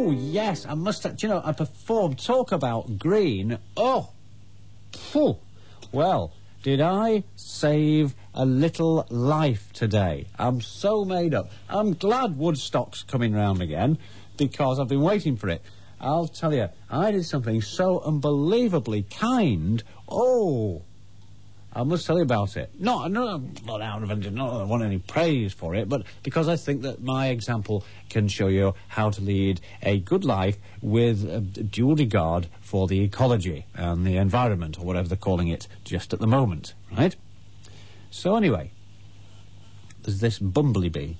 Oh, yes, I must have... Do you know, I performed Talk About Green. Oh! Phew. Well, did I save a little life today? I'm so made up. I'm glad Woodstock's coming round again, because I've been waiting for it. I'll tell you, I did something so unbelievably kind. Oh! I must tell you about it. Not out of it, not that I want any praise for it, but because I think that my example can show you how to lead a good life with due regard for the ecology and the environment, or whatever they're calling it just at the moment, right? So anyway, there's this bumblebee,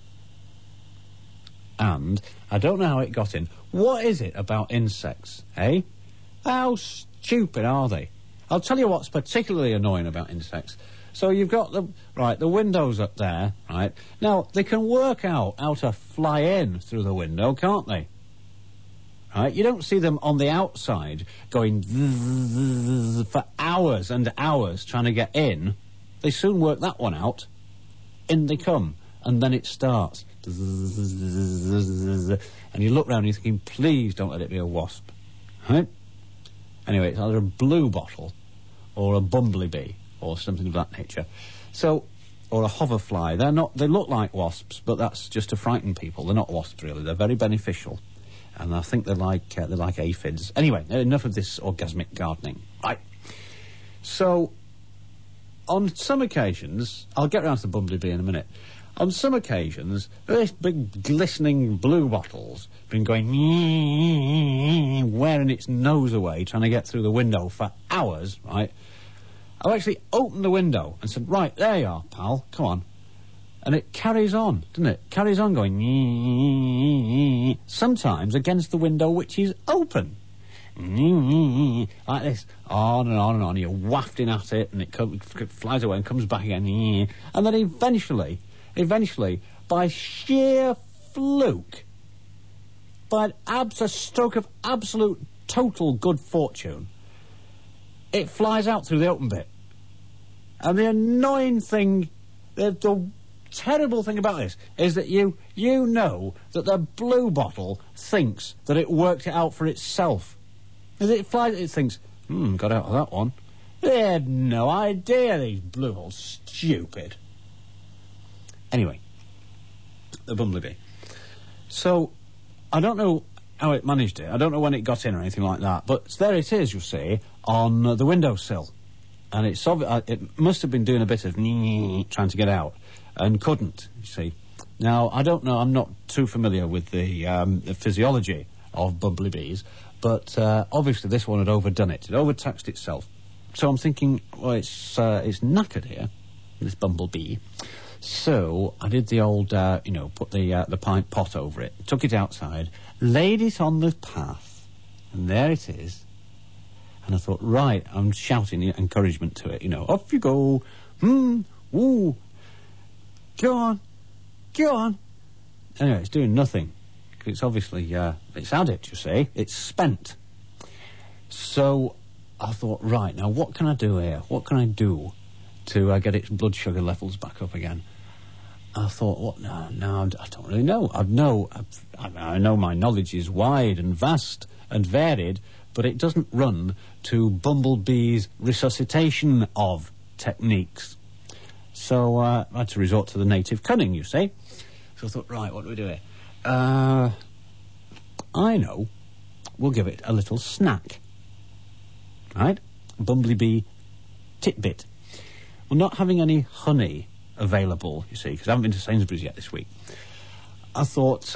and I don't know how it got in. What is it about insects, eh? How stupid are they? I'll tell you what's particularly annoying about insects. So you've got the windows up there, right? Now, they can work out how to fly in through the window, can't they? Right? You don't see them on the outside going for hours and hours trying to get in. They soon work that one out. In they come, and then it starts. And you look round and you're thinking, please don't let it be a wasp. Right? Anyway, it's either a blue bottle or a bumblebee or something of that nature. So, or a hoverfly. They look like wasps, but that's just to frighten people. They're not wasps, really. They're very beneficial. And I think they're like aphids. Anyway, enough of this orgasmic gardening. Right. So, on some occasions, I'll get round to the bumblebee in a minute. On some occasions, this big glistening blue bottle's been going wearing its nose away, trying to get through the window for hours, right? I've actually opened the window and said, right, there you are, pal, come on. And it carries on, doesn't it? Carries on going sometimes against the window which is open. Like this, on and on and on. You're wafting at it, and it flies away and comes back again. And then eventually, by sheer fluke, by a stroke of absolute total good fortune, it flies out through the open bit. And the annoying thing, the terrible thing about this, is that you know that the blue bottle thinks that it worked it out for itself. As it flies, it thinks, got out of that one. They had no idea, these blue bottles. Stupid. Anyway, the bumblebee. So, I don't know how it managed it. I don't know when it got in or anything like that. But there it is, you see, on the windowsill. And it must have been doing a bit of trying to get out, and couldn't, you see. Now, I don't know, I'm not too familiar with the physiology of bumblebees, but obviously this one had overdone it. It overtaxed itself. So I'm thinking, well, it's knackered here, this bumblebee. So I did the old, put the pint pot over it, took it outside, laid it on the path, and there it is. And I thought, right, I'm shouting encouragement to it, off you go, woo, go on. Anyway, it's doing nothing. It's obviously, it's had it, you see. It's spent. So I thought, right, now what can I do here? What can I do to get its blood sugar levels back up again? I thought, what? No, I don't really know. I know my knowledge is wide and vast and varied, but it doesn't run to bumblebees' resuscitation of techniques. So I had to resort to the native cunning, you see. So I thought, right, what do we do here? I know. We'll give it a little snack. Right? Bumblebee titbit. We're not having any honey available, you see, because I haven't been to Sainsbury's yet this week. I thought,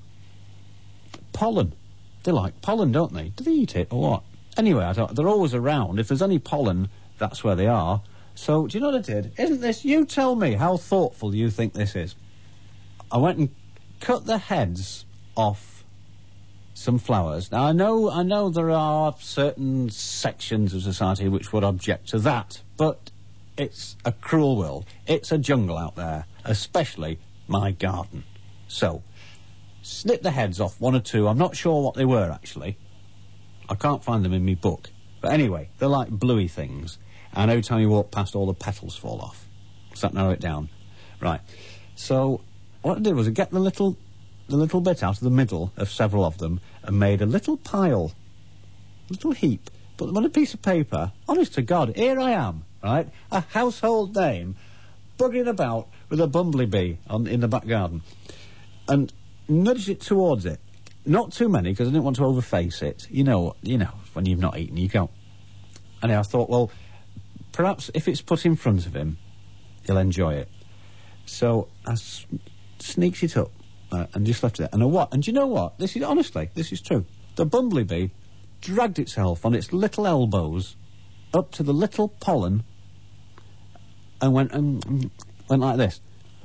pollen. They like pollen, don't they? Do they eat it or what? Anyway, I thought, they're always around. If there's any pollen, that's where they are. So, do you know what I did? Isn't this... You tell me how thoughtful you think this is. I went and cut the heads off some flowers. Now, I know there are certain sections of society which would object to that, but it's a cruel world. It's a jungle out there, especially my garden. So, snip the heads off, one or two. I'm not sure what they were, actually. I can't find them in my book. But anyway, they're like bluey things. And every time you walk past, all the petals fall off. Does that narrow it down? Right. So, what I did was I get the little the little bit out of the middle of several of them and made a little pile, a little heap, put them on a piece of paper. Honest to God, here I am, right? A household name, bugging about with a bumblebee in the back garden. And nudged it towards it. Not too many, because I didn't want to overface it. You know, when you've not eaten, you can't. And I thought, well, perhaps if it's put in front of him, he'll enjoy it. So I sneaked it up and just left it there. And do you know what? This is true. The bumblebee dragged itself on its little elbows up to the little pollen and went like this.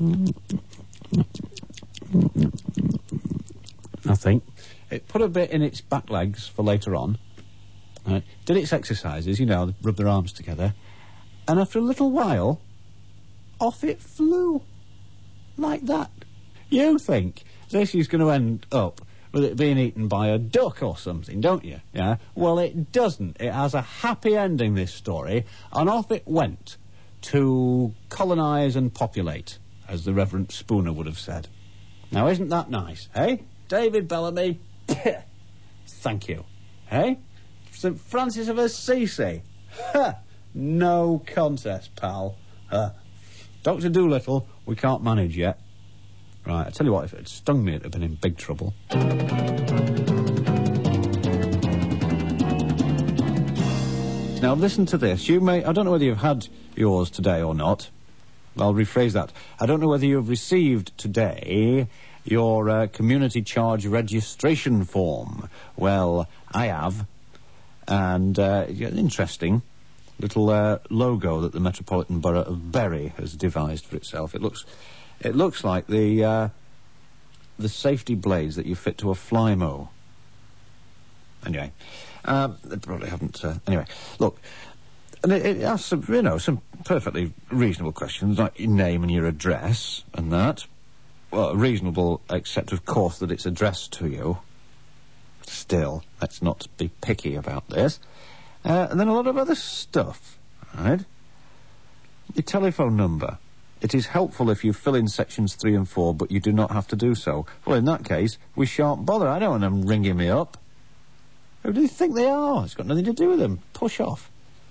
I think. It put a bit in its back legs for later on. Did its exercises, rub their arms together. And after a little while, off it flew. Like that. You think this is going to end up with it being eaten by a duck or something, don't you? Yeah? Well, it doesn't. It has a happy ending, this story. And off it went to colonise and populate, as the Reverend Spooner would have said. Now, isn't that nice, eh? David Bellamy, thank you. Eh? St. Francis of Assisi. No contest, pal. Dr. Dolittle, we can't manage yet. Right, I tell you what, if it had stung me, it'd have been in big trouble. Now, listen to this. I don't know whether you've had yours today or not. I'll rephrase that. I don't know whether you've received today your community charge registration form. Well, I have. And interesting little logo that the Metropolitan Borough of Bury has devised for itself. It looks like the safety blades that you fit to a Flymo. Anyway, they probably haven't. Anyway, look, and it asks some perfectly reasonable questions like your name and your address and that. Well, reasonable, except of course that it's addressed to you. Still, let's not be picky about this. And then a lot of other stuff, right? Your telephone number. It is helpful if you fill in sections 3 and 4, but you do not have to do so. Well, in that case, we shan't bother. I don't want them ringing me up. Who do they think they are? It's got nothing to do with them. Push off.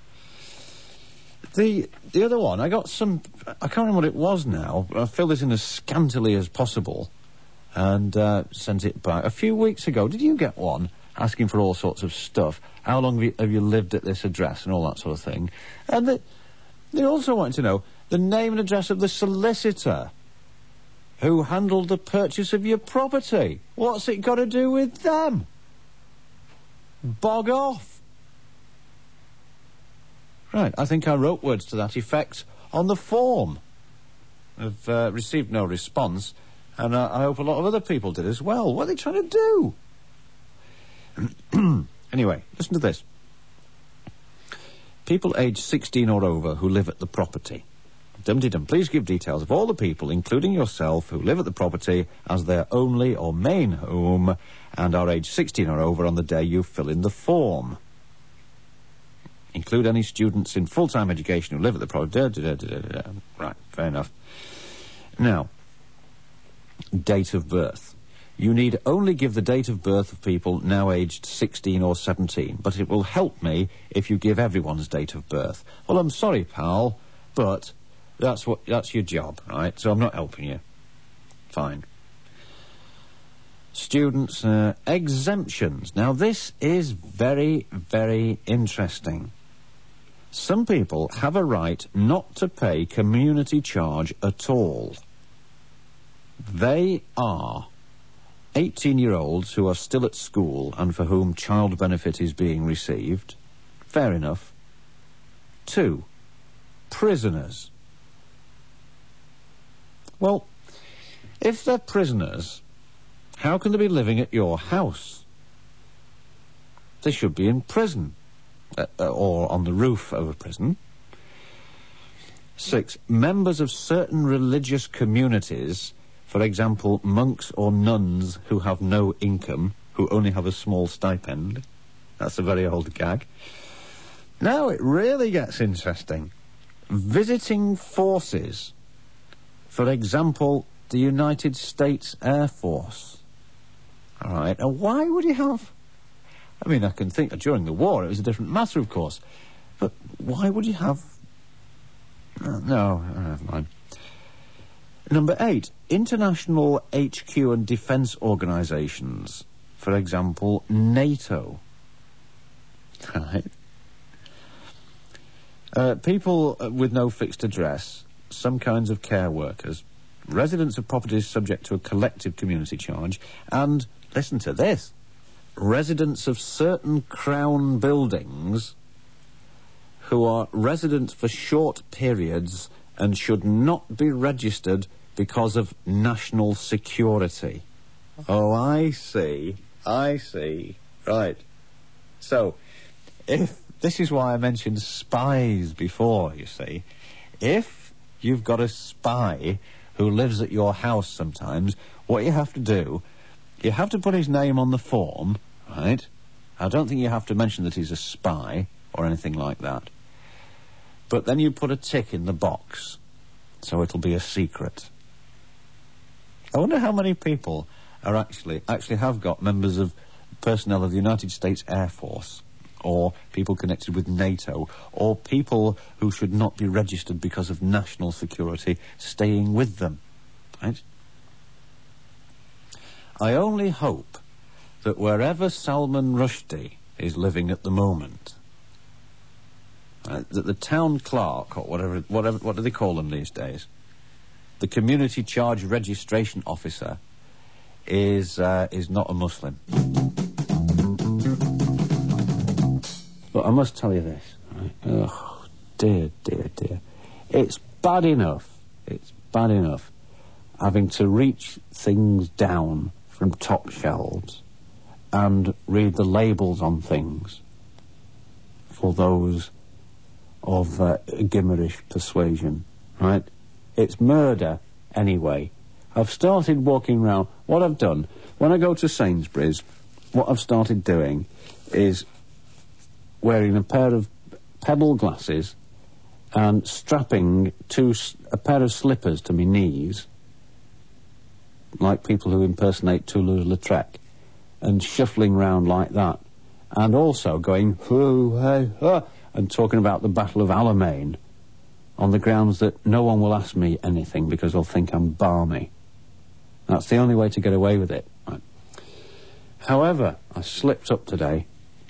The other one, I got some... I can't remember what it was now, but I filled it in as scantily as possible and sent it back. A few weeks ago, did you get one asking for all sorts of stuff? How long have you lived at this address and all that sort of thing? And they also wanted to know the name and address of the solicitor who handled the purchase of your property. What's it got to do with them? Bog off. Right, I think I wrote words to that effect on the form. I've received no response, and I hope a lot of other people did as well. What are they trying to do? Anyway, listen to this. People aged 16 or over who live at the property. Dum-de-dum, please give details of all the people, including yourself, who live at the property as their only or main home and are aged 16 or over on the day you fill in the form. Include any students in full-time education who live at the property. Right, fair enough. Now, date of birth. You need only give the date of birth of people now aged 16 or 17, but it will help me if you give everyone's date of birth. Well, I'm sorry, pal, but that's your job, right? So I'm not helping you. Fine. Students, exemptions. Now, this is very, very interesting. Some people have a right not to pay community charge at all. They are 18-year-olds who are still at school and for whom child benefit is being received. Fair enough. 2, prisoners. Well, if they're prisoners, how can they be living at your house? They should be in prison. Or on the roof of a prison. 6, members of certain religious communities, for example, monks or nuns who have no income, who only have a small stipend. That's a very old gag. Now it really gets interesting. Visiting forces, for example, the United States Air Force. All right. And why would he have... I mean, I can think that during the war it was a different matter, of course. But why would you have... No, never mind. Number 8, international HQ and defence organisations. For example, NATO. Right. People with no fixed address, some kinds of care workers, residents of properties subject to a collective community charge, and, listen to this, residents of certain Crown buildings who are residents for short periods and should not be registered because of national security. Oh, I see. Right. So, if... This is why I mentioned spies before, you see. If you've got a spy who lives at your house sometimes, what you have to do, you have to put his name on the form, right? I don't think you have to mention that he's a spy or anything like that. But then you put a tick in the box, so it'll be a secret. I wonder how many people are actually have got members of personnel of the United States Air Force, or people connected with NATO, or people who should not be registered because of national security staying with them, right? I only hope that wherever Salman Rushdie is living at the moment, that the town clerk, or whatever, what do they call them these days? The community charge registration officer is not a Muslim. But I must tell you this, right? Oh, dear. It's bad enough having to reach things down from top shelves and read the labels on things for those of Gimerish persuasion, right? It's murder, anyway. I've started walking round. What I've done, when I go to Sainsbury's, what I've started doing is wearing a pair of pebble glasses and strapping a pair of slippers to my knees, like people who impersonate Toulouse-Lautrec, and shuffling round like that, and also going, hoo, hey, ha, and talking about the Battle of Alamein, on the grounds that no one will ask me anything because they'll think I'm balmy. That's the only way to get away with it. Right. However, I slipped up today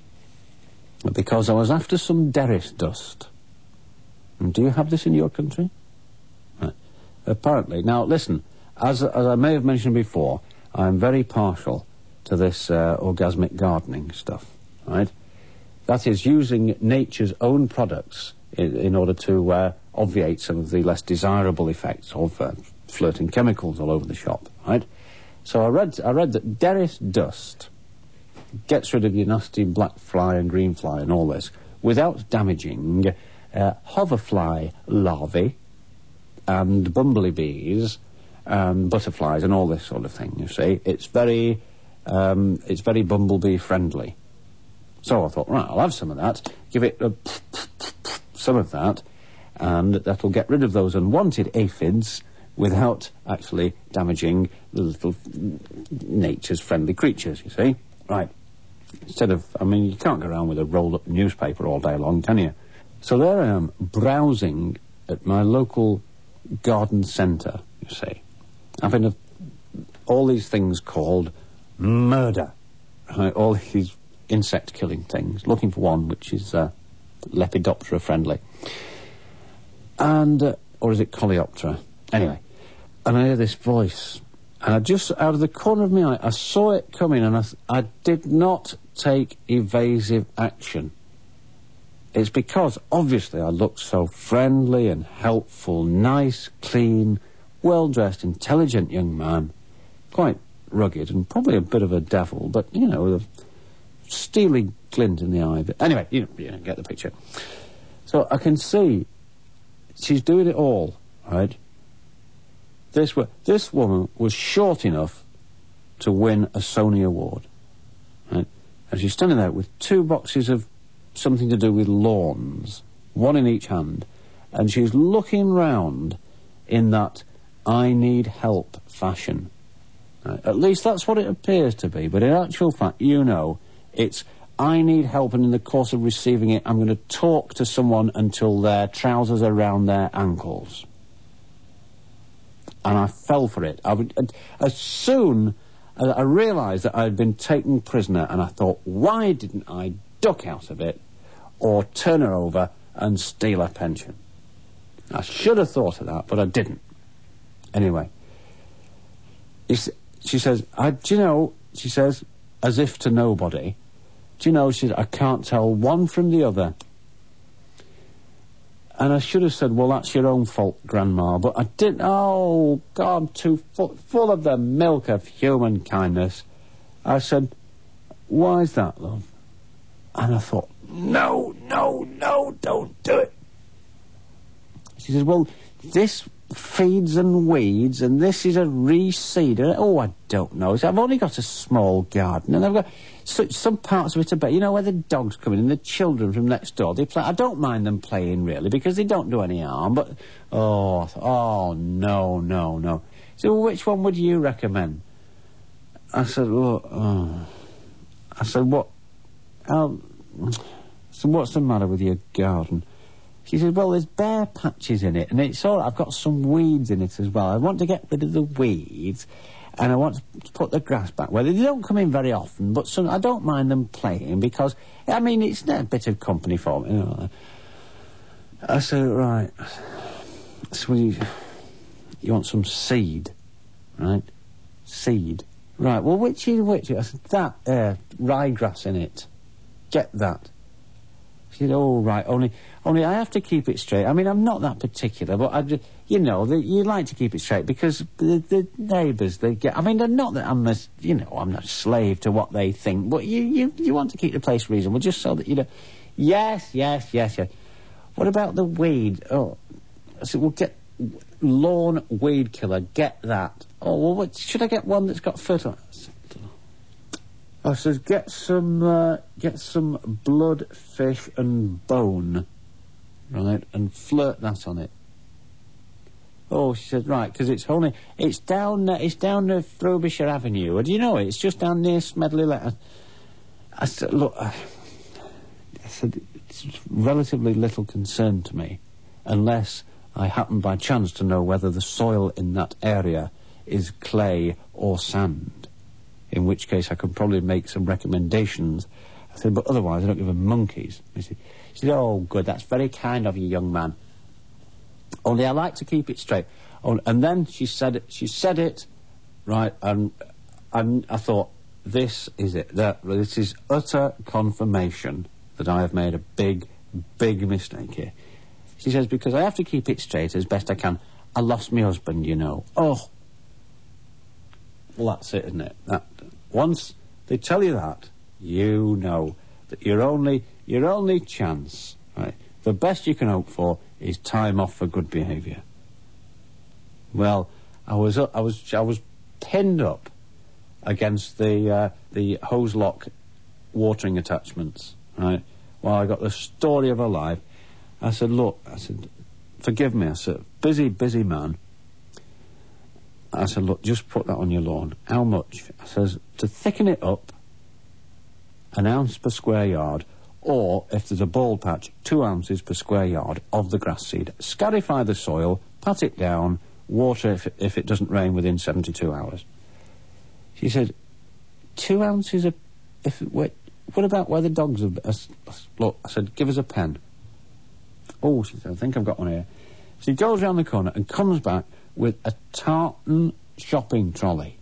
because I was after some derris dust. And do you have this in your country? Right. Apparently. Now, listen, as I may have mentioned before, I'm very partial to this orgasmic gardening stuff, right? That is, using nature's own products in order to obviate some of the less desirable effects of flirting chemicals all over the shop, right? So I read that derris dust gets rid of your nasty black fly and green fly and all this without damaging hoverfly larvae and bumblebees and butterflies and all this sort of thing, you see. It's very bumblebee friendly. So I thought, right, I'll have some of that, give it some of that, and that'll get rid of those unwanted aphids without actually damaging the little nature's friendly creatures, you see. Right. Instead of, I mean, you can't go around with a rolled-up newspaper all day long, can you? So there I am, browsing at my local garden centre, you see, having all these things called murder, right? All these insect-killing things, looking for one which is Lepidoptera friendly. And, or is it Coleoptera? Anyway, and I hear this voice, and I just, out of the corner of my eye, I saw it coming, and I did not take evasive action. It's because, obviously, I looked so friendly and helpful, nice, clean, well-dressed, intelligent young man, quite rugged and probably a bit of a devil, but, you know, with a steely glint in the eye. But anyway, you know, get the picture. So I can see she's doing it all, right? This woman was short enough to win a Sony Award, right? And she's standing there with 2 boxes of something to do with lawns, one in each hand, and she's looking round in that I need help fashion. At least that's what it appears to be. But in actual fact, you know, it's, I need help, and in the course of receiving it, I'm going to talk to someone until their trousers are round their ankles. And I fell for it. As soon as I realised that I had been taken prisoner, and I thought, why didn't I duck out of it or turn her over and steal her pension? I should have thought of that, but I didn't. Anyway, she says, do you know, she says, as if to nobody, do you know, she said, I can't tell one from the other. And I should have said, well, that's your own fault, Grandma, but I didn't. Oh, God, I'm too full of the milk of human kindness. I said, why is that, love? And I thought, no, don't do it. She says, well, this feeds and weeds, and this is a reseeder. Oh, I don't know. I've only got a small garden, and I've got some parts of it are better. You know, where the dogs come in and the children from next door, they play. I don't mind them playing, really, because they don't do any harm, but, no. So, well, which one would you recommend? I said, well, I said, what? So what's the matter with your garden? She said, well, there's bare patches in it, and it's all right. I've got some weeds in it as well. I want to get rid of the weeds, and I want to put the grass back where they don't come in very often, but I don't mind them playing because, I mean, it's a bit of company for me. You know. I said, right, so you want some seed, right? Seed. Right, well, which is which? I said, that, ryegrass in it. Get that. She said, oh, right, only I have to keep it straight. I mean, I'm not that particular, but you like to keep it straight because the neighbours, they get, I mean, they're not that I'm not a slave to what they think, but you want to keep the place reasonable just so that you know. Yes. What about the weed? Oh, I said, well, get lawn weed killer, get that. Oh, well, what, should I get one that's got fertiliser? I said, get some blood, fish and bone, right, and flirt that on it. Oh, she said, right, because it's down the Frobisher Avenue. Do you know it? It's just down near Smedley Lane. I said, look, it's relatively little concern to me, unless I happen by chance to know whether the soil in that area is clay or sand. In which case I could probably make some recommendations. I said, but otherwise I don't give a monkeys. She said, oh, good, that's very kind of you, young man. Only I like to keep it straight. Oh, and then she said it, right, and I thought, this is it. This is utter confirmation that I have made a big mistake here. She says, because I have to keep it straight as best I can. I lost my husband, you know. Oh. Well, that's it, isn't it? That once they tell you that, you know that your only chance, right, the best you can hope for is time off for good behaviour. Well, I was pinned up against the hose lock watering attachments, right? Well, I got the story of her life. I said, look, forgive me. I said, busy man. I said, look, just put that on your lawn. How much? I says, to thicken it up, 1 ounce per square yard, or, if there's a bald patch, 2 ounces per square yard of the grass seed. Scarify the soil, pat it down, water if it doesn't rain within 72 hours. She said, 2 ounces of... what about where the dogs are... Look, I said, give us a pen. Oh, she said, I think I've got one here. She goes round the corner and comes back with a tartan shopping trolley.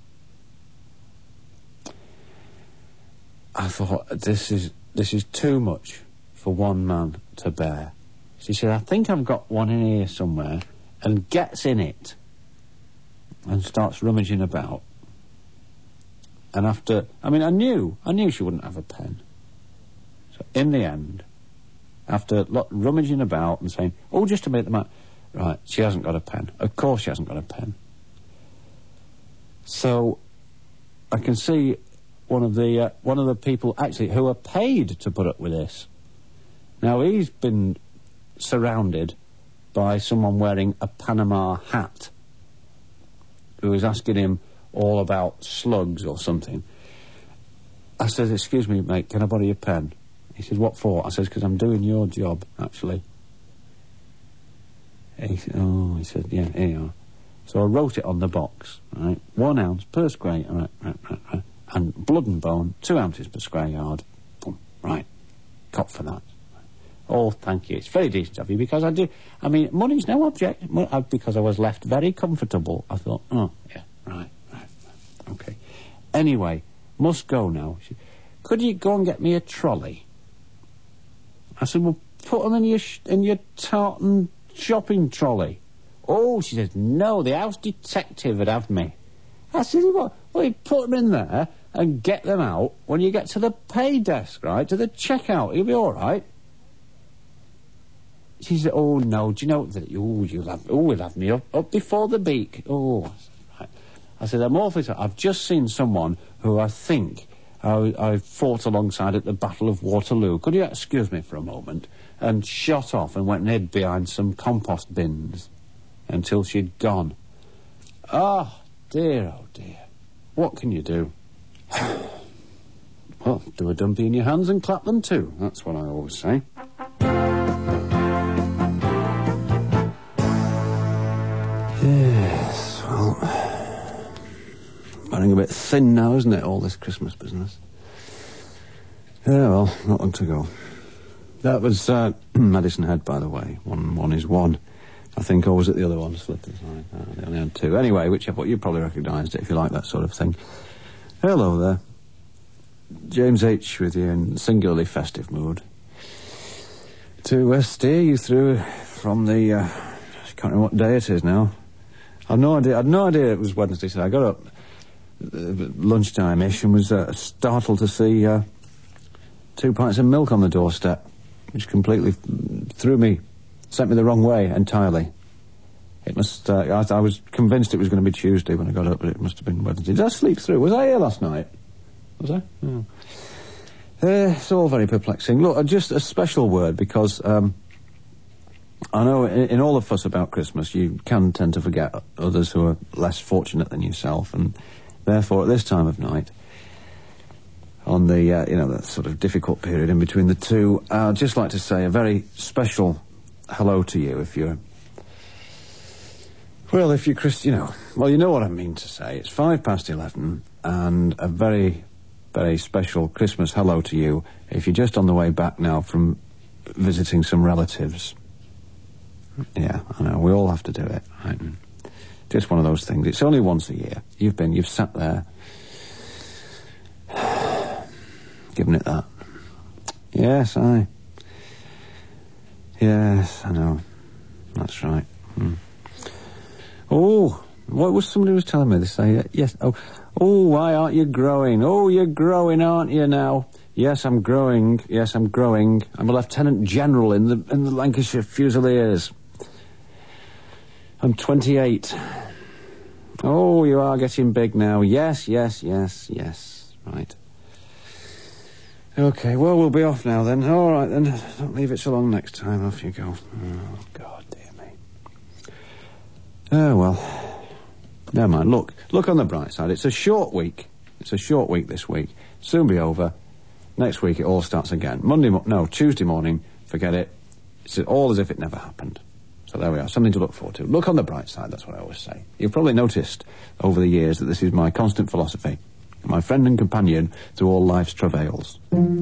I thought, this is too much for one man to bear. She said, I think I've got one in here somewhere, and gets in it and starts rummaging about. And after, I knew she wouldn't have a pen. So in the end, after rummaging about and saying, oh, just to make them out, right, she hasn't got a pen. Of course she hasn't got a pen. So I can see one of the people actually who are paid to put up with this. Now, he's been surrounded by someone wearing a Panama hat who is asking him all about slugs or something. I said, excuse me, mate, can I borrow your pen? He said, what for? I said, because I'm doing your job, actually. He said, yeah, here you are. So I wrote it on the box, right? 1 ounce per square yard, right. And blood and bone, 2 ounces per square yard. Boom, right. Cop for that. Oh, thank you. It's very decent of you, because money's no object. Because I was left very comfortable. I thought, oh, yeah, right. Okay. Anyway, must go now. Could you go and get me a trolley? I said, well, put them in your tartan shopping trolley. Oh, she says, no, the house detective would have me. I said, what? Well, you put them in there and get them out when you get to the pay desk, right, to the checkout. You'll be all right. She said, oh, no, do you know that? We'll have me up before the beak. Oh, right. I said, I'm awfully sorry. I've just seen someone who I think I fought alongside at the Battle of Waterloo. Could you excuse me for a moment? And shot off and went and hid behind some compost bins until she'd gone. Oh, dear. What can you do? Well, do a dumpy in your hands and clap them too. That's what I always say. Yes, well, running a bit thin now, isn't it, all this Christmas business? Yeah, well, not long to go. That was Madison Head, by the way. One is one. I think, or was it the other one? Slipped aside. They only had 2. Anyway, whichever, you probably recognised it if you like that sort of thing. Hello there. James H. with you in singularly festive mood. To steer you through from the... I can't remember what day it is now. I had no idea it was Wednesday, so I got up lunchtime-ish and was startled to see 2 pints of milk on the doorstep, which completely sent me the wrong way entirely. It must, I was convinced it was going to be Tuesday when I got up, but it must have been Wednesday. Did I sleep through? Was I here last night? Was I? Oh. It's all very perplexing. Look, just a special word, because I know in all the fuss about Christmas, you can tend to forget others who are less fortunate than yourself, and therefore at this time of night, on the, that sort of difficult period in between the two, I'd just like to say a very special hello to you if you're Christian, well, you know what I mean to say. It's 11:05, and a very, very special Christmas hello to you if you're just on the way back now from visiting some relatives. Yeah, I know, we all have to do it, right? Just one of those things. It's only once a year. You've sat there, giving it that. Yes, I know. That's right. Oh, what was somebody was telling me? They say, yes, oh, why aren't you growing? Oh, you're growing, aren't you now? Yes, I'm growing. I'm a Lieutenant General in the Lancashire Fusiliers. I'm 28. Oh, you are getting big now. Yes. Right. Okay, well, we'll be off now then. All right, then. Don't leave it so long next time. Off you go. Oh, God, dear me. Oh, well. Never mind. Look on the bright side. It's a short week. This week. Soon be over. Next week it all starts again. Tuesday morning, forget it. It's all as if it never happened. So there we are, something to look forward to. Look on the bright side, that's what I always say. You've probably noticed over the years that this is my constant philosophy. My friend and companion through all life's travails.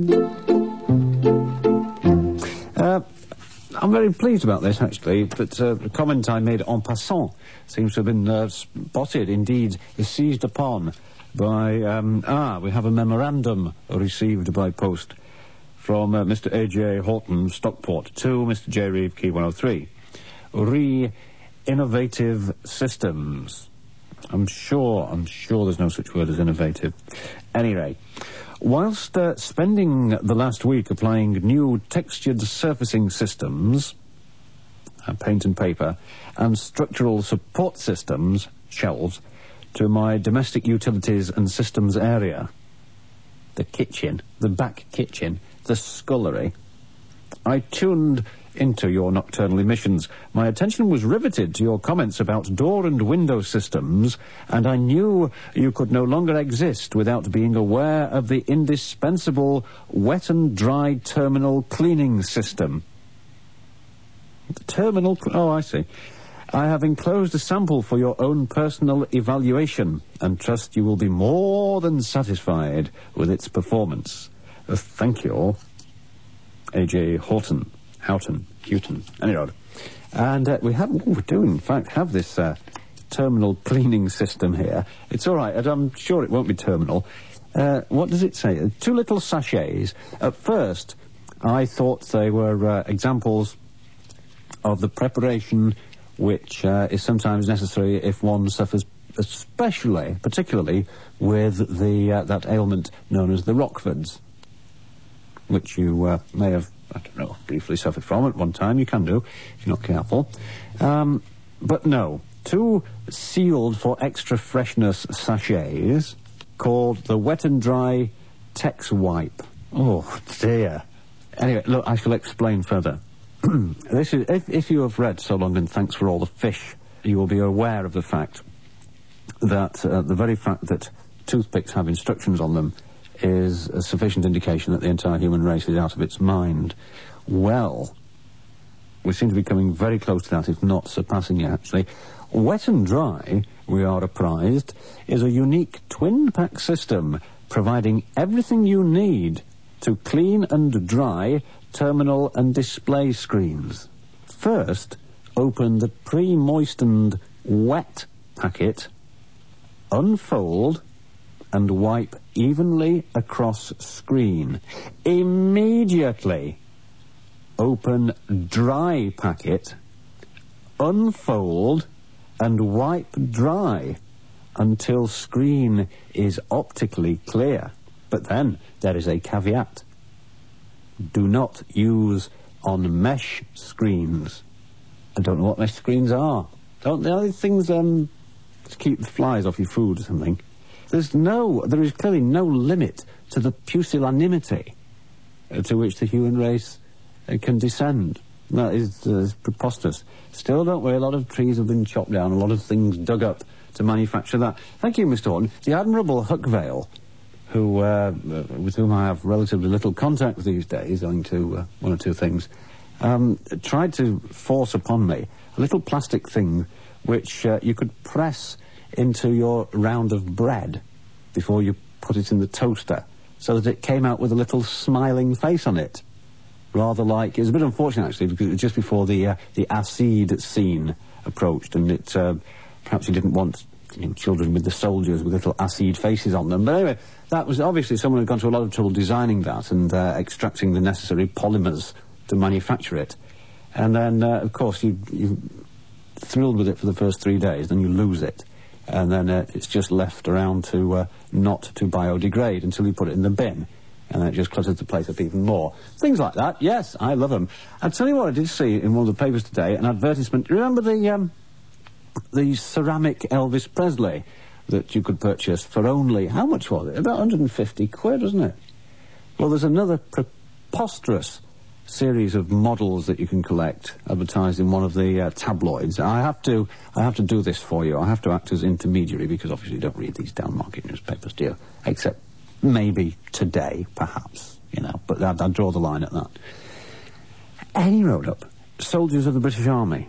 I'm very pleased about this, actually, that the comment I made en passant seems to have been spotted, indeed, seized upon by... we have a memorandum received by post from Mr. A.J. Horton, Stockport, to Mr. J. Reeve, Key 103. Innovative systems. I'm sure there's no such word as innovative. Anyway, whilst spending the last week applying new textured surfacing systems, paint and paper, and structural support systems, shelves, to my domestic utilities and systems area, the kitchen, the back kitchen, the scullery, I tuned into your nocturnal emissions. My attention was riveted to your comments about door and window systems, and I knew you could no longer exist without being aware of the indispensable wet and dry terminal cleaning system. Oh, I see. I have enclosed a sample for your own personal evaluation and trust you will be more than satisfied with its performance. Thank you, A.J. Houghton. Anyway, and we do in fact have this terminal cleaning system here. It's all right. I'm sure it won't be terminal. What does it say? 2 little sachets. At first, I thought they were examples of the preparation which is sometimes necessary if one suffers particularly with that ailment known as the Rockfords, which you may have, I don't know, briefly suffered from at one time. You can do, if you're not careful. But no, 2 sealed for extra freshness sachets called the Wet and Dry Tex Wipe. Oh, dear. Anyway, look, I shall explain further. This is, if you have read So Long and Thanks for All the Fish, you will be aware of the fact that the very fact that toothpicks have instructions on them is a sufficient indication that the entire human race is out of its mind. Well, we seem to be coming very close to that, if not surpassing it, actually. Wet and Dry, we are apprised, is a unique twin-pack system providing everything you need to clean and dry terminal and display screens. First, open the pre-moistened wet packet, unfold, and wipe evenly across screen. Immediately, open dry packet, unfold, and wipe dry until screen is optically clear. But then there is a caveat. Do not use on mesh screens. I don't know what mesh screens are. Don't they? Are these things to keep the flies off your food or something? There is clearly no limit to the pusillanimity to which the human race can descend. That is preposterous. Still, don't worry, a lot of trees have been chopped down, a lot of things dug up to manufacture that. Thank you, Mr. Horton. The Admirable Huckvale, who, with whom I have relatively little contact these days, owing to one or two things, tried to force upon me a little plastic thing which you could press into your round of bread before you put it in the toaster, so that it came out with a little smiling face on it. Rather like, it was a bit unfortunate actually, because it was just before the acid scene approached, and it perhaps you didn't want children with the soldiers with little acid faces on them. But anyway, that was obviously someone had gone to a lot of trouble designing that and extracting the necessary polymers to manufacture it. And then, of course, you thrilled with it for the first 3 days, then you lose it. And then it's just left around to not to biodegrade until you put it in the bin. And then it just clutters the place up even more. Things like that, yes, I love them. I'll tell you what I did see in one of the papers today, an advertisement. Remember the ceramic Elvis Presley that you could purchase for only, how much was it? About 150 quid, wasn't it? Well, there's another preposterous series of models that you can collect, advertised in one of the tabloids. I have to do this for you. I have to act as intermediary, because obviously you don't read these down market newspapers, do you? Except maybe today, perhaps, but I'd draw the line at that. And he wrote up, soldiers of the British Army,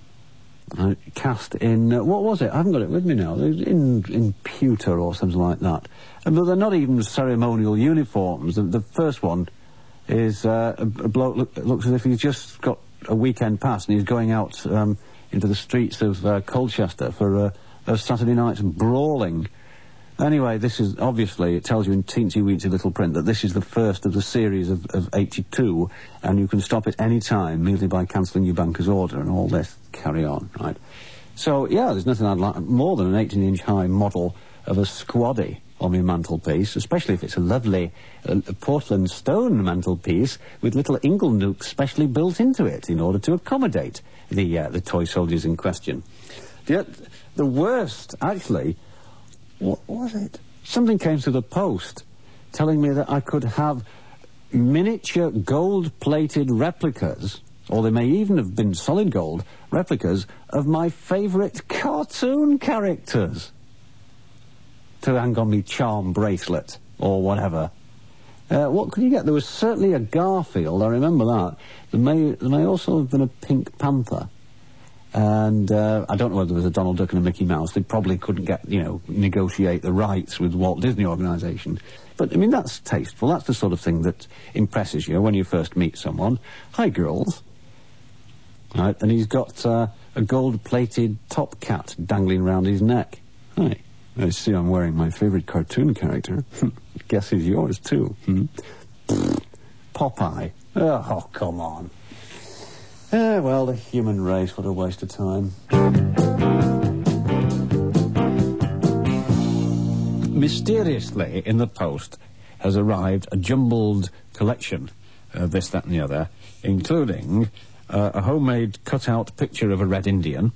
cast in, what was it? I haven't got it with me now. In pewter or something like that. But they're not even ceremonial uniforms. The first one is a bloke looks as if he's just got a weekend pass and he's going out into the streets of Colchester for a Saturday night's brawling. Anyway, this is, obviously, it tells you in teensy-weensy little print that this is the first of the series of 82, and you can stop at any time merely by cancelling your banker's order and all this. Carry on, right? So, yeah, there's nothing I'd like more than an 18-inch high model of a squaddy on my mantelpiece, especially if it's a lovely porcelain stone mantelpiece with little inglenooks specially built into it in order to accommodate the toy soldiers in question. The worst, actually, what was it? Something came through the post telling me that I could have miniature gold-plated replicas Or they may even have been solid gold replicas of my favourite cartoon characters to hang on me charm bracelet or whatever. What could you get? There was certainly a Garfield, I remember that. There may also have been a Pink Panther. And I don't know whether there was a Donald Duck and a Mickey Mouse. They probably couldn't get, negotiate the rights with Walt Disney Organisation. But, I mean, that's tasteful. That's the sort of thing that impresses you when you first meet someone. Hi, girls. Right, and he's got a gold-plated top cat dangling round his neck. Hi. I see I'm wearing my favourite cartoon character. Guess who's yours, too? Popeye. Oh, come on. Well, the human race, what a waste of time. Mysteriously, in the post, has arrived a jumbled collection of this, that and the other, including a homemade cut-out picture of a Red Indian.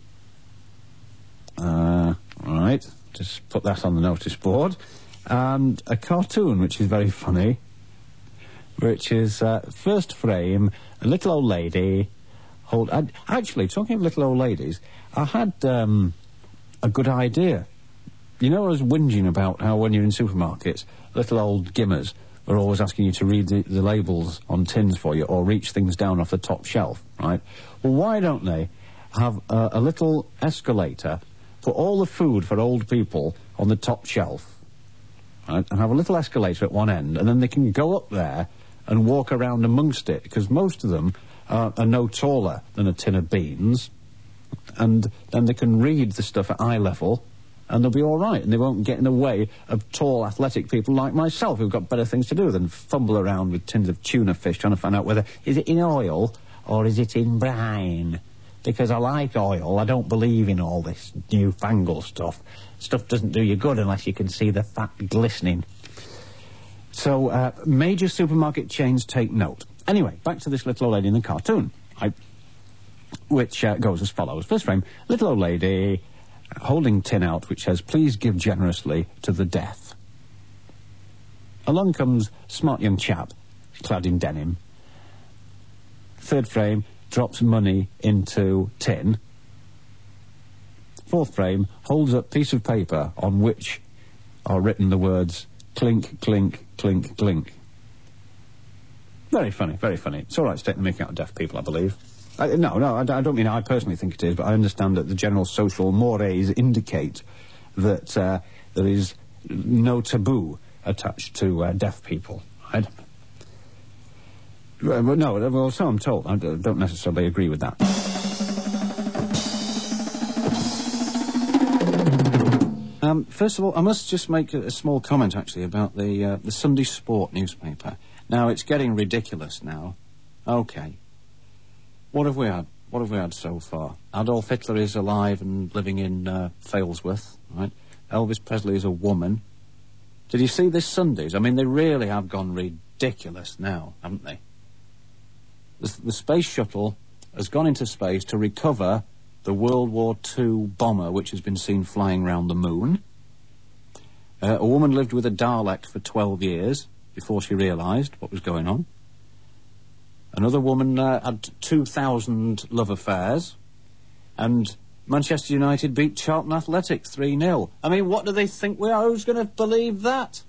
Right, just put that on the notice board. And a cartoon, which is very funny, which is, first frame, a little old lady... Actually, talking of little old ladies, I had a good idea. You know, I was whinging about how when you're in supermarkets, little old gimmers are always asking you to read the labels on tins for you or reach things down off the top shelf, right? Well, why don't they have a little escalator, put all the food for old people on the top shelf, right, and have a little escalator at one end, and then they can go up there and walk around amongst it, because most of them are no taller than a tin of beans, and then they can read the stuff at eye level, and they'll be all right, and they won't get in the way of tall, athletic people like myself, who've got better things to do than fumble around with tins of tuna fish trying to find out whether, is it in oil or is it in brine? Because I like oil, I don't believe in all this newfangled stuff. Stuff doesn't do you good unless you can see the fat glistening. So, major supermarket chains take note. Anyway, back to this little old lady in the cartoon, right, which goes as follows. First frame, little old lady holding tin out, which says, please give generously to the deaf. Along comes smart young chap, clad in denim. Third frame, drops money into tin. Fourth frame, holds up piece of paper on which are written the words, clink, clink, clink, clink. Very funny, very funny. It's all right to take the mick out of deaf people, I believe. No, I don't mean I personally think it is, but I understand that the general social mores indicate that there is no taboo attached to deaf people, right? But no, well, so I'm told. I don't necessarily agree with that. First of all, I must just make a small comment, actually, about the Sunday Sport newspaper. Now, it's getting ridiculous now. OK. What have we had? What have we had so far? Adolf Hitler is alive and living in Failsworth, right? Elvis Presley is a woman. Did you see this Sundays? I mean, they really have gone ridiculous now, haven't they? The space shuttle has gone into space to recover the World War II bomber, which has been seen flying round the moon. A woman lived with a Dalek for 12 years before she realised what was going on. Another woman had 2,000 love affairs. And Manchester United beat Charlton Athletic 3-0. I mean, what do they think we are? Who's going to believe that?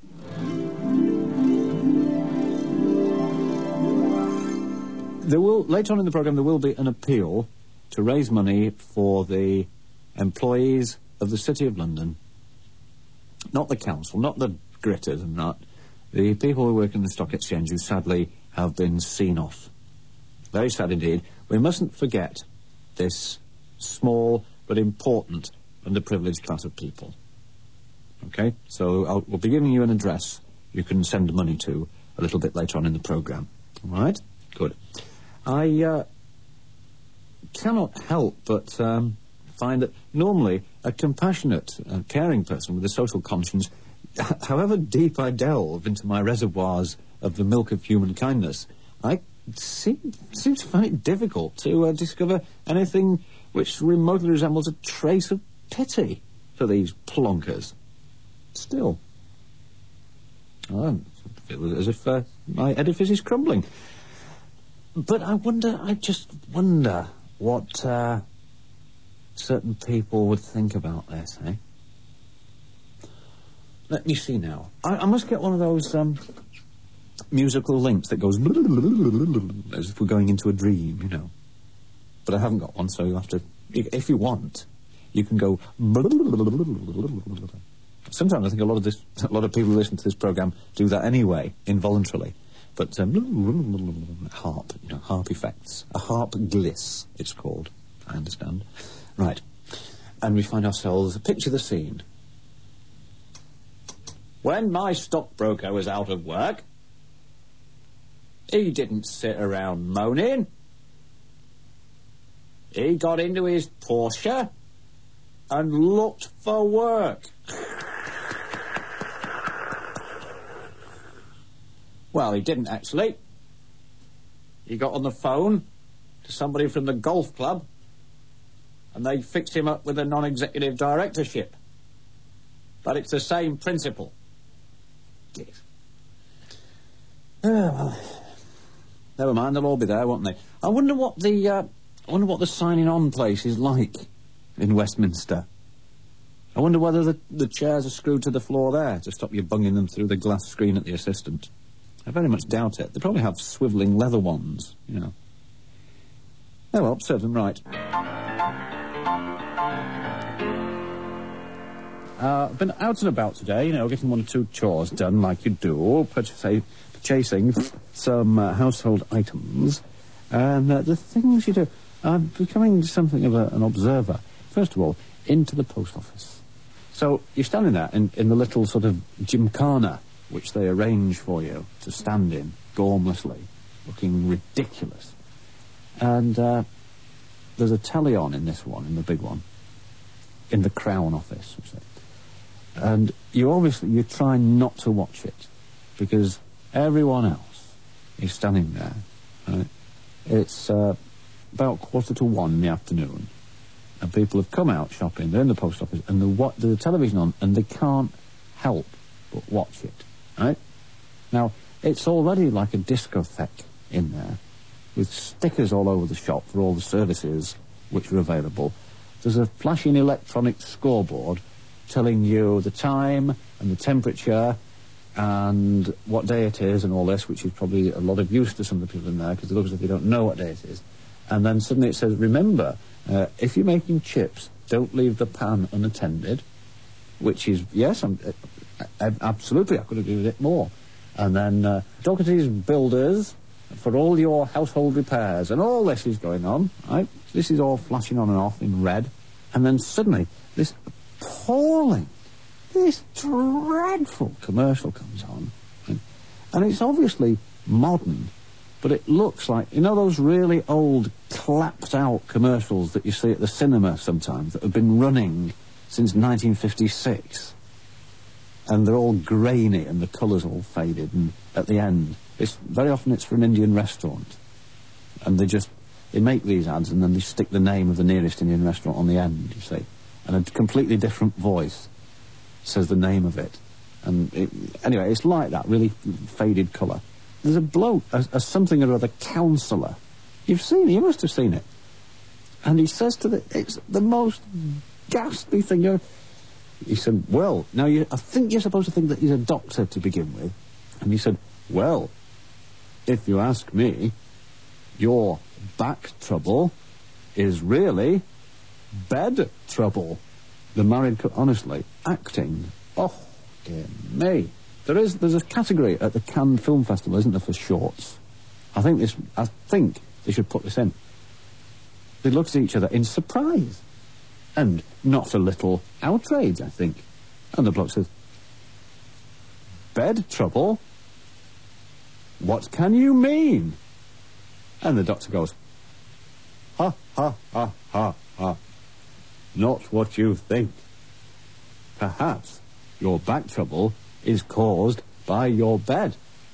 Later on in the programme, there will be an appeal to raise money for the employees of the City of London. Not the council, not the gritters and that. The people who work in the stock exchange who sadly have been seen off. Very sad indeed. We mustn't forget this small but important underprivileged class of people. OK? So we'll be giving you an address you can send money to a little bit later on in the programme. All right? Good. I cannot help but find that normally a compassionate, caring person with a social conscience, however deep I delve into my reservoirs of the milk of human kindness, I seem to find it difficult to discover anything which remotely resembles a trace of pity for these plonkers. Still, I feel as if my edifice is crumbling. But I just wonder what certain people would think about this, eh? Let me see now. I must get one of those musical links that goes as if we're going into a dream, you know. But I haven't got one, so you'll have to... If you want, you can go... Sometimes I think a lot of people who listen to this programme do that anyway, involuntarily. But harp, you know, harp effects. A harp gliss, it's called, I understand. Right. And we find ourselves... Picture the scene. When my stockbroker was out of work, he didn't sit around moaning. He got into his Porsche and looked for work. Well, he didn't actually. He got on the phone to somebody from the golf club and they fixed him up with a non-executive directorship. But it's the same principle. Yes. Oh, well, never mind, they'll all be there, won't they? I wonder what the signing on place is like in Westminster. I wonder whether the chairs are screwed to the floor there to stop you bunging them through the glass screen at the assistant. I very much doubt it. They probably have swivelling leather ones, you know. Oh well, serve them right. I've been out and about today, you know, getting one or two chores done like you do, purchasing some household items, and the things you do. I'm becoming something of an observer. First of all, into the post office. So you're standing there in the little sort of gymkhana which they arrange for you to stand in, gormlessly, looking ridiculous. And there's a telly on in this one, in the big one, in the Crown office, you say. And you try not to watch it, because everyone else is standing there. Right? It's about 1:45 in the afternoon, and people have come out shopping, they're in the post office, and there's the television on, and they can't help but watch it, right? Now, it's already like a discotheque in there, with stickers all over the shop for all the services which are available. There's a flashing electronic scoreboard telling you the time and the temperature and what day it is and all this, which is probably a lot of use to some of the people in there, because it looks as if they don't know what day it is. And then suddenly it says, remember, if you're making chips, don't leave the pan unattended, which is, yes, absolutely, I could agree with it more. And then, Doherty's Builders for all your household repairs, and all this is going on, right? This is all flashing on and off in red. And then suddenly, this appalling, this dreadful commercial comes on. And it's obviously modern, but it looks like, you know those really old, clapped-out commercials that you see at the cinema sometimes, that have been running since 1956? And they're all grainy, and the colours all faded, and at the end, very often it's for an Indian restaurant. And they make these ads, and then they stick the name of the nearest Indian restaurant on the end, you see. And a completely different voice says the name of it. And anyway, it's like that, really faded colour. There's a bloke, a something or other counsellor. You've seen it, you must have seen it. And he says it's the most ghastly thing he said, well, now I think you're supposed to think that he's a doctor to begin with. And he said, well, if you ask me, your back trouble is really bed trouble. The married couple, honestly, acting. Oh, dear me. There's a category at the Cannes Film Festival, isn't there, for shorts? I think they should put this in. They looked at each other in surprise. And not a little outrage, I think. And the bloke says, bed trouble? What can you mean? And the doctor goes, ha, ha, ha, ha, ha. Not what you think. Perhaps your back trouble is caused by your bed.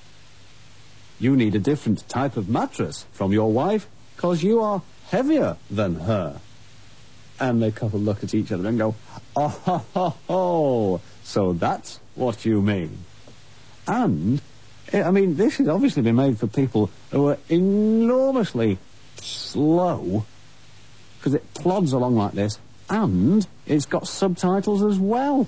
You need a different type of mattress from your wife, 'cause you are heavier than her. And the couple look at each other and go, oh, ho, ho, ho, so that's what you mean. And I mean, this has obviously been made for people who are enormously slow, because it plods along like this, and it's got subtitles as well.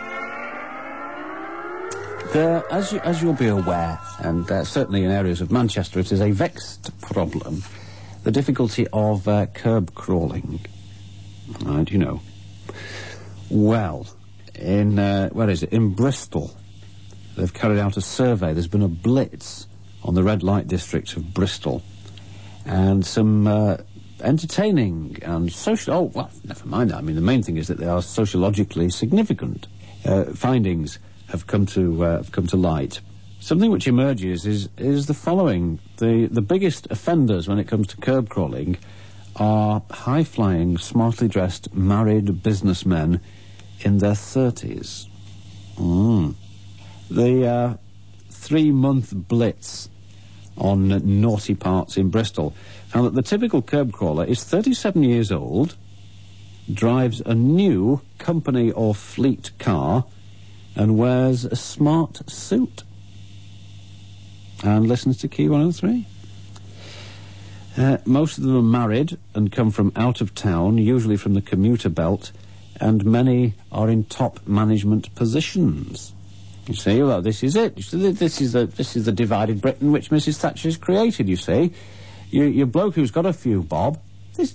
As you'll be aware, and certainly in areas of Manchester, it is a vexed problem, the difficulty of curb crawling. Right, you know. Well, where is it? In Bristol, they've carried out a survey. There's been a blitz on the red light district of Bristol, and some entertaining and social... Oh, well, never mind that. I mean, the main thing is that they are sociologically significant. Findings have come to light. Something which emerges is the following. The biggest offenders when it comes to curb crawling are high-flying, smartly dressed, married businessmen in their 30s. The 3-month blitz on naughty parts in Bristol found that the typical curb crawler is 37 years old, drives a new company or fleet car, and wears a smart suit. And listens to Key 103. Most of them are married and come from out of town, usually from the commuter belt, and many are in top management positions. You see, well, this is it. This is the divided Britain which Mrs. Thatcher has created. You see, your bloke who's got a few bob. This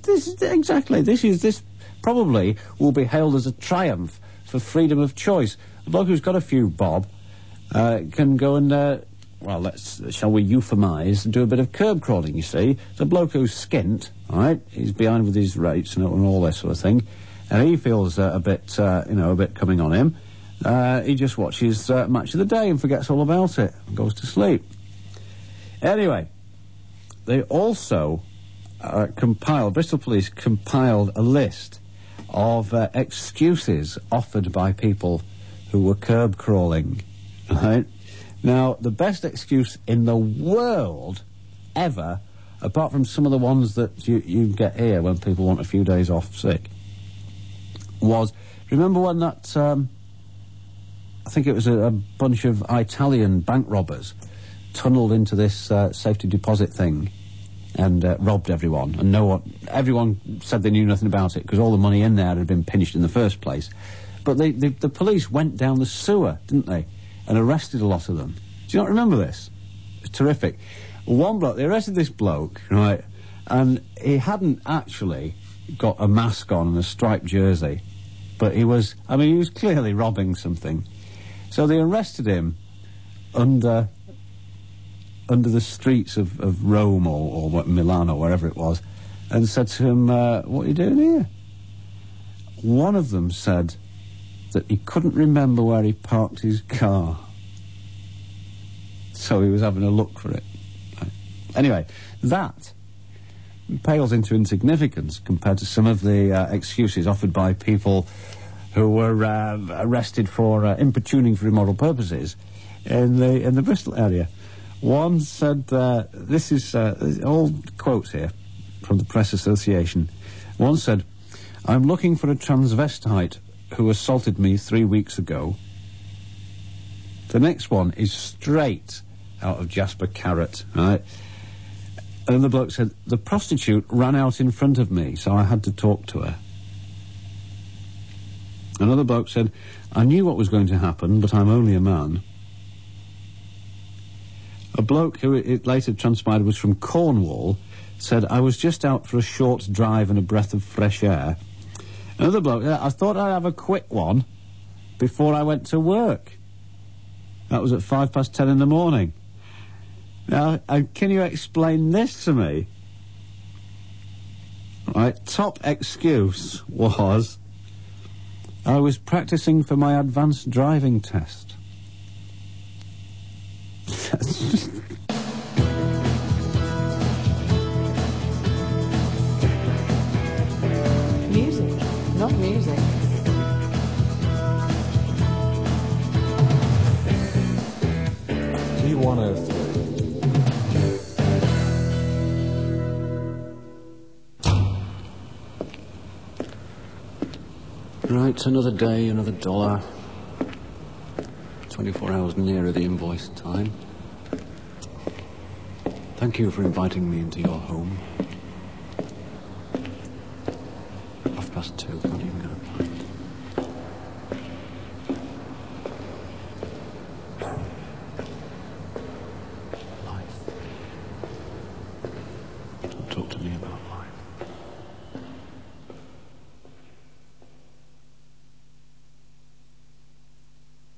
probably will be hailed as a triumph for freedom of choice. The bloke who's got a few bob can go and, shall we euphemise, and do a bit of curb crawling, you see. The bloke who's skint, all right, he's behind with his rates and all that sort of thing, and he feels a bit coming on him. He just watches Match of the Day and forgets all about it and goes to sleep. Anyway, they also Bristol Police compiled a list of excuses offered by people who were curb crawling, right? Now, the best excuse in the world ever, apart from some of the ones that you get here when people want a few days off sick, was, remember when that, I think it was a bunch of Italian bank robbers tunnelled into this safety deposit thing and robbed everyone, and everyone said they knew nothing about it because all the money in there had been pinched in the first place. But the police went down the sewer, didn't they, and arrested a lot of them. Do you not remember this? It's terrific. One bloke, they arrested this bloke, right, and he hadn't actually got a mask on and a striped jersey, but he was clearly robbing something. So they arrested him under the streets of Rome or Milan or wherever it was, and said to him, what are you doing here? One of them said that he couldn't remember where he parked his car, so he was having a look for it. Anyway, that pales into insignificance compared to some of the excuses offered by people who were arrested for importuning for immoral purposes in the Bristol area. One said, this is all quotes here from the Press Association. One said, "I'm looking for a transvestite who assaulted me 3 weeks ago." The next one is straight out of Jasper Carrot, right? And the bloke said, "The prostitute ran out in front of me, so I had to talk to her." Another bloke said, "I knew what was going to happen, but I'm only a man." A bloke who it later transpired was from Cornwall said, "I was just out for a short drive and a breath of fresh air." Another bloke, "I thought I'd have a quick one before I went to work." That was at 10:05 in the morning. Now, can you explain this to me? Right, top excuse was, "I was practicing for my advanced driving test." Music, not music. T103. Right, another day, another dollar. 24 hours nearer the invoice time. Thank you for inviting me into your home. 2:30, can't even get a pint. Life. Don't talk to me about life.